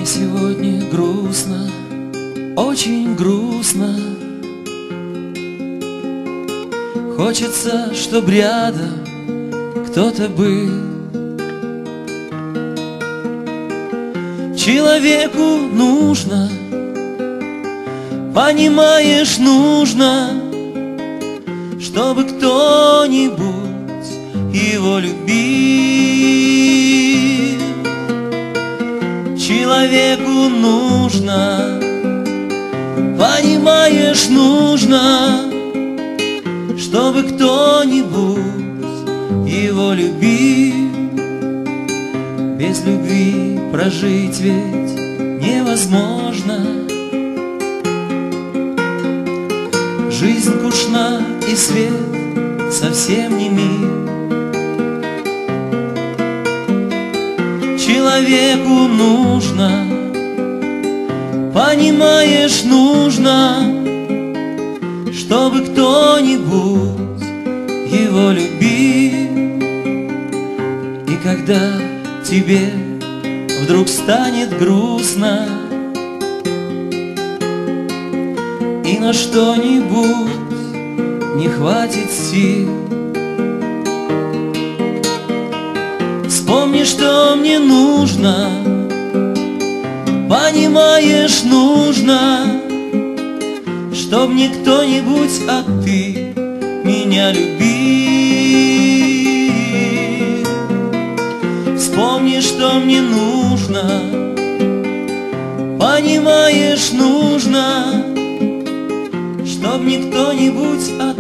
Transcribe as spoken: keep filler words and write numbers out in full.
Мне сегодня грустно, очень грустно. Хочется, чтоб рядом кто-то был. Человеку нужно, понимаешь, нужно, чтобы кто-нибудь его любил. Человеку нужно, понимаешь, нужно, чтобы кто-нибудь его любил. Без любви прожить ведь невозможно. Жизнь скучна и свет совсем не мил. Человеку нужно, понимаешь, нужно, чтобы кто-нибудь его любил. И когда тебе вдруг станет грустно, и на что-нибудь не хватит сил, вспомни, что мне нужно, понимаешь, нужно, чтоб не кто-нибудь, а ты меня любил. Вспомни, что мне нужно, понимаешь, нужно, чтоб не кто-нибудь, а